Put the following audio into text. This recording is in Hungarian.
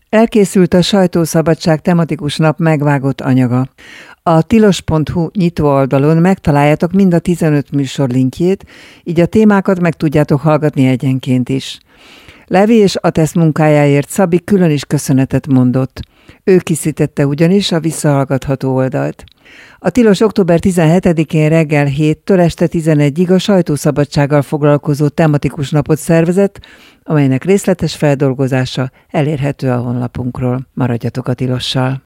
Elkészült a Sajtószabadság tematikus nap megvágott anyaga. A tilos.hu nyitóoldalon megtaláljátok mind a 15 műsor linkjét, így a témákat meg tudjátok hallgatni egyenként is. Levi és Atesz munkájáért Szabi külön is köszönetet mondott. Ő készítette ugyanis a visszahallgatható oldalt. A tilos október 17-én reggel 7-től este 11-ig a sajtószabadsággal foglalkozó tematikus napot szervezett, amelynek részletes feldolgozása elérhető a honlapunkról. Maradjatok a tilossal!